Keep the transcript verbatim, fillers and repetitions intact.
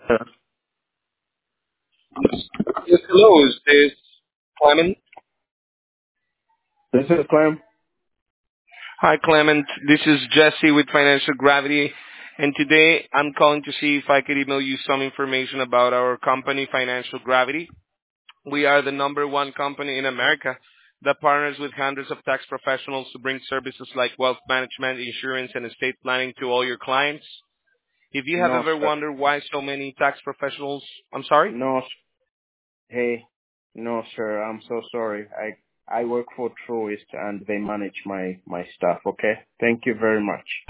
Uh, Yes, hello. Is this Clement? This is Clem. Hi, Clement. This is Jesse with Financial Gravity, and today I'm calling to see if I could email you some information about our company, Financial Gravity. We are the number one company in America that partners with hundreds of tax professionals to bring services like wealth management, insurance, and estate planning to all your clients. If you have No, ever sir. wondered why so many tax professionals, I'm sorry? No, s- hey, no, sir. I'm so sorry. I I work for Truist and they manage my my stuff. Okay. Thank you very much.